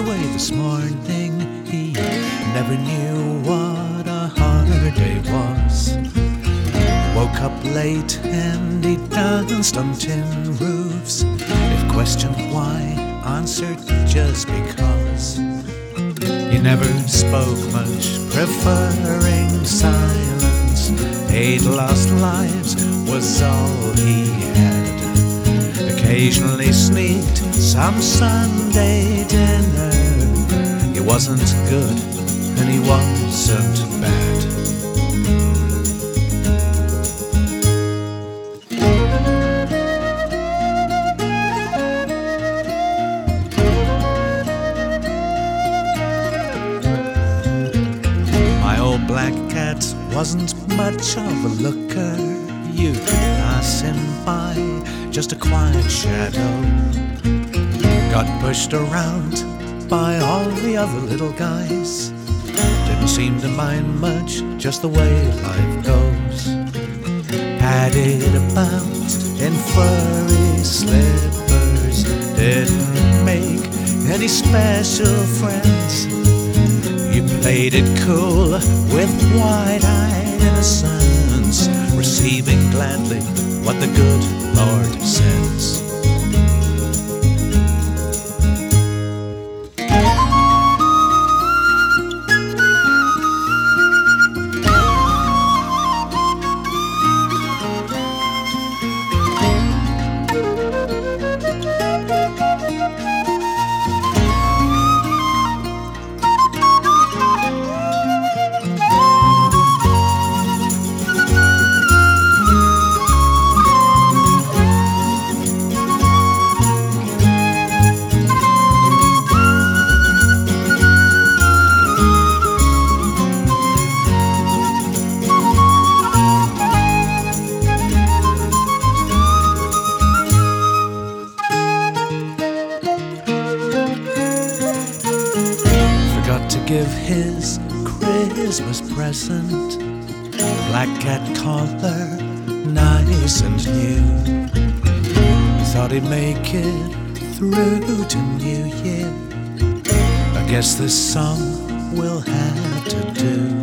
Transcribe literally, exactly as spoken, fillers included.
away this morning. He never knew what a holiday was. Woke up late and he danced on tin roofs. If questioned why, answered just because. He never spoke much, preferring silence. Eight lost lives was all he had. Occasionally sneaked some Sunday dinner. He wasn't good and he wasn't bad. My old black cat wasn't much of a looker. You could pass him by, just a quiet shadow. Got pushed around by all the other little guys. Didn't seem to mind much, just the way life goes. Padded about in furry slippers. Didn't make any special friends. You played it cool with wide-eyed innocence, receiving gladly what the good Lord sends. To give his Christmas present, black cat collar, nice and new. Thought he'd make it through to New Year. I guess this song will have to do.